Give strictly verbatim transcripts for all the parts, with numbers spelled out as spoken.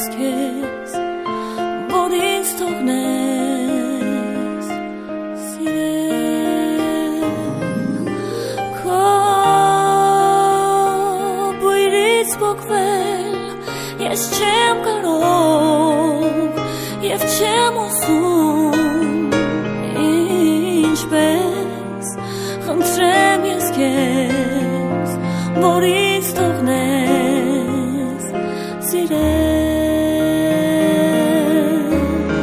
ես քեզ, որ ինձ թողնես սիրել, քո բույրից պոկվել ես չեմ կարող և չեմ ուզում, ինչպես խնդրեմ ես քեզ, որ ինձ թողնես սիրել,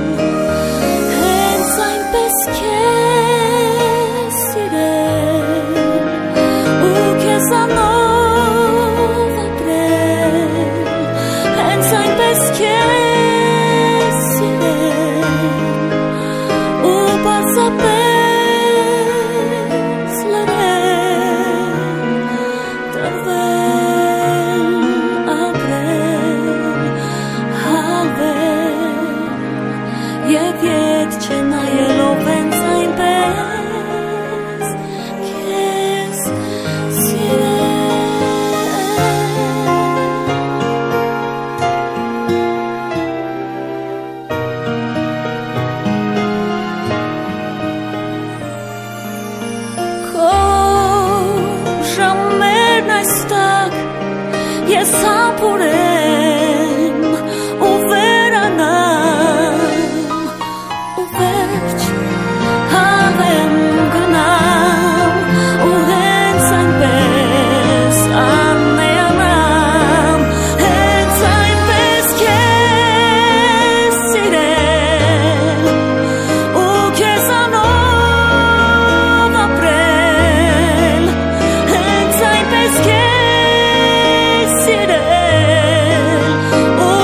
հենց այնպես քեզ սիրել ու քեզանով ապրել, հենց այնպես քեզ սիրել ու պարզապես լրել, տրվել, ապրել, հավել և ետ չնայելով հենց այնպես քեզ սիրել, քո ժամերն այստակ ես համբուրեմ ու վերանամ ու վերջ հավեմ գնամ ու հենց այնպես անեանամ, հենց այնպես քեզ սիրել ու քեզանով ապրել, հենց այնպես քեզ սիրել ու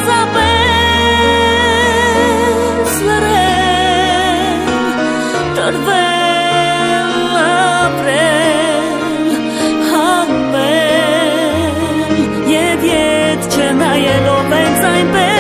պարզապես լրել, տրվել, ապրել, հանվել և ետ չնայելով հենց այնպես